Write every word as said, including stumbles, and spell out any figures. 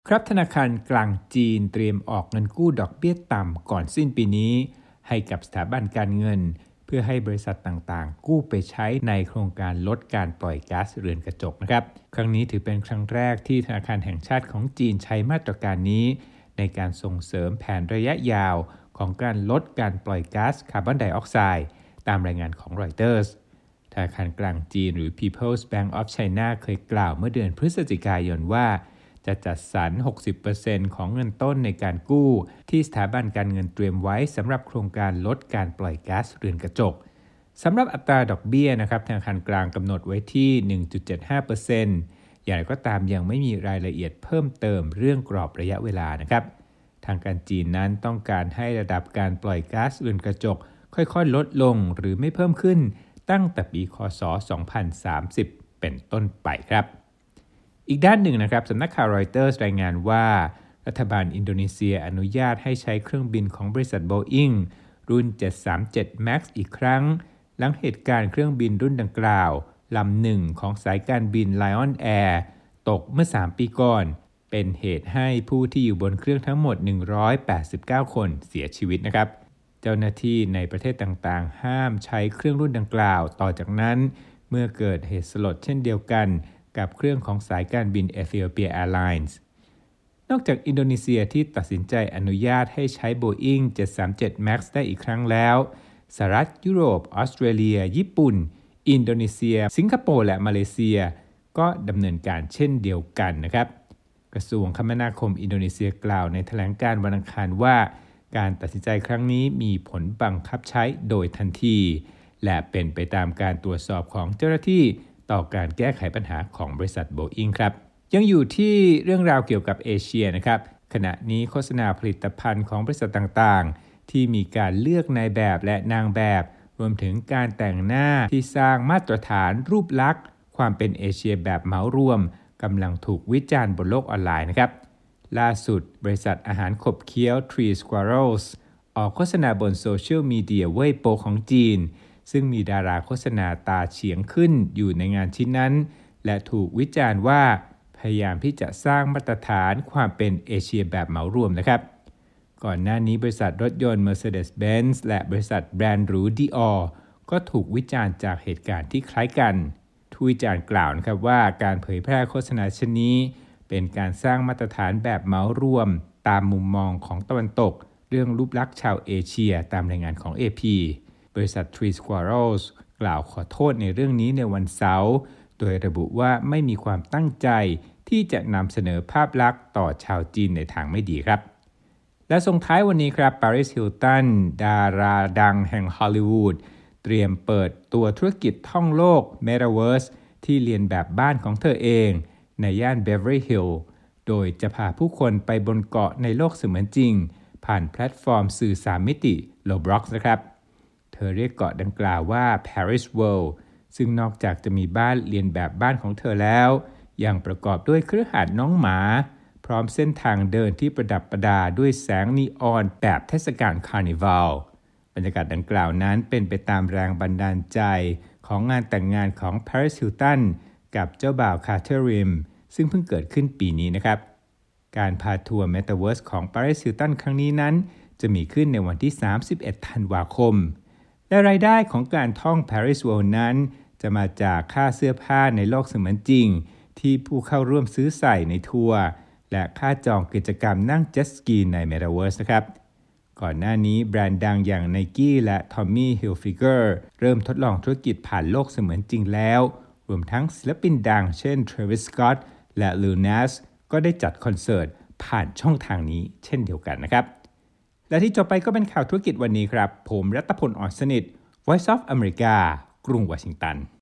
ครับธนาคารกลางจีนเตรียมออกเงินกู้ดอกเบี้ยต่ำก่อนสิ้นปีนี้ให้กับสถาบันการเงินเพื่อให้บริษัทต่างๆกู้ไปใช้ในโครงการลดการปล่อยก๊าซเรือนกระจกนะครับครั้งนี้ถือเป็นครั้งแรกที่ธนาคารแห่งชาติของจีนใช้มาตรการนี้ในการส่งเสริมแผนระยะยาวของการลดการปล่อยก๊าซคาร์บอนไดออกไซด์ตามรายงานของรอยเตอร์สธนาคารกลางจีนหรือ People's Bank of China เคยกล่าวเมื่อเดือนพฤศจิกายนว่าจะจัดสรร หกสิบเปอร์เซ็นต์ ของเงินต้นในการกู้ที่สถาบันการเงินเตรียมไว้สำหรับโครงการลดการปล่อยก๊าซเรือนกระจกสำหรับอัตราดอกเบี้ยนะครับธนาคารกลางกำหนดไว้ที่ หนึ่งจุดเจ็ดห้าเปอร์เซ็นต์ อย่างไรก็ตามยังไม่มีรายละเอียดเพิ่มเติมเรื่องกรอบระยะเวลานะครับทางการจีนนั้นต้องการให้ระดับการปล่อยก๊าซเรือนกระจกค่อยๆลดลงหรือไม่เพิ่มขึ้นตั้งแต่ปีค.ศ. สองพันสามสิบเป็นต้นไปครับอีกด้านหนึ่งนะครับสำนักข่าวรอยเตอร์สรายงานว่ารัฐบาลอินโดนีเซียอนุญาตให้ใช้เครื่องบินของบริษัท Boeing รุ่น เจ็ดสามเจ็ด Max อีกครั้งหลังเหตุการณ์เครื่องบินรุ่นดังกล่าวลำหนึ่งของสายการบิน Lion Air ตกเมื่อสามปีก่อนเป็นเหตุให้ผู้ที่อยู่บนเครื่องทั้งหมดหนึ่งร้อยแปดสิบเก้าคนเสียชีวิตนะครับเจ้าหน้าที่ในประเทศต่างๆห้ามใช้เครื่องรุ่นดังกล่าวต่อจากนั้นเมื่อเกิดเหตุสลดเช่นเดียวกันกับเครื่องของสายการบิน Ethiopia Airlines นอกจากอินโดนีเซียที่ตัดสินใจอนุญาตให้ใช้ Boeing เจ็ดสามเจ็ด Max ได้อีกครั้งแล้วสหรัฐยุโรปออสเตรเลียญี่ปุ่นอินโดนีเซียสิงคโปร์และมาเลเซียก็ดำเนินการเช่นเดียวกันนะครับกระทรวงคมนาคมอินโดนีเซียกล่าวในแถลงการณ์วันอังคารว่าการตัดสินใจครั้งนี้มีผลบังคับใช้โดยทันทีและเป็นไปตามการตรวจสอบของเจ้าหน้าที่ต่อการแก้ไขปัญหาของบริษัท Boeing ครับยังอยู่ที่เรื่องราวเกี่ยวกับเอเชียนะครับขณะนี้โฆษณาผลิตภัณฑ์ของบริษัทต่างๆที่มีการเลือกนายแบบและนางแบบรวมถึงการแต่งหน้าที่สร้างมาตรฐานรูปลักษณ์ความเป็นเอเชียแบบเหมารวมกำลังถูกวิจารณ์บนโลกออนไลน์นะครับล่าสุดบริษัทอาหารขบเคี้ยว Three Squirrels ออกโฆษณาบนโซเชียลมีเดียเว่ยโปของจีนซึ่งมีดาราโฆษณาตาเฉียงขึ้นอยู่ในงานชิ้นนั้นและถูกวิจารณ์ว่าพยายามที่จะสร้างมาตรฐานความเป็นเอเชียแบบเหมารวมนะครับก่อนหน้านี้บริษัทรถยนต์ Mercedes-Benz และบริษัทแบรนด์หรู Dior ก็ถูกวิจารณ์จากเหตุการณ์ที่คล้ายกันผู้วิจารณ์กล่าวนะครับว่าการเผยแพร่โฆษณาเช่นนี้เป็นการสร้างมาตรฐานแบบเหมารวมตามมุมมองของตะวันตกเรื่องรูปลักษณ์ชาวเอเชียตามรายงานของ เอ พี บริษัท Three Squirrels กล่าวขอโทษในเรื่องนี้ในวันเสาร์โดยระบุว่าไม่มีความตั้งใจที่จะนำเสนอภาพลักษณ์ต่อชาวจีนในทางไม่ดีครับและส่งท้ายวันนี้ครับ Paris Hilton ดาราดังแห่งฮอลลีวูดเตรียมเปิดตัวธุรกิจท่องโลก Metaverse ที่เรียนแบบบ้านของเธอเองในย่าน Beverly Hills โดยจะพาผู้คนไปบนเกาะในโลกเสมือนจริงผ่านแพลตฟอร์มสื่อสามมิติ Roblox นะครับเธอเรียกเกาะดังกล่าวว่า Paris World ซึ่งนอกจากจะมีบ้านเรียนแบบบ้านของเธอแล้วยังประกอบด้วยคฤหาสน์น้องหมาพร้อมเส้นทางเดินที่ประดับประดาด้วยแสงนีออนแบบเทศกาลคาร์นิวัลบรรยากาศดังกล่าวนั้นเป็นไปตามแรงบันดาลใจของงานแต่งงานของ Paris Hilton กับเจ้าบ่าวคาร์เทอร์ริมซึ่งเพิ่งเกิดขึ้นปีนี้นะครับการพาทัวร์ Metaverse ของ Paris Hilton ครั้งนี้นั้นจะมีขึ้นในวันที่สามสิบเอ็ดธันวาคมและรายได้ของการท่อง Paris World นั้นจะมาจากค่าเสื้อผ้าในโลกเสมือนจริงที่ผู้เข้าร่วมซื้อใส่ในทัวร์และค่าจองกิจกรรมนั่งเจ็ตสกีใน Metaverse นะครับก่อนหน้านี้แบรนด์ดังอย่าง Nike และ Tommy Hilfiger เริ่มทดลองธุรกิจผ่านโลกเสมือนจริงแล้วรวมทั้งศิลปินดังเช่น Travis Scott และ Lil Nas ก็ได้จัดคอนเสิร์ตผ่านช่องทางนี้เช่นเดียวกันนะครับและที่จบไปก็เป็นข่าวธุรกิจวันนี้ครับผมรัตพล อ่อนสนิท Voice of America กรุงวอชิงตัน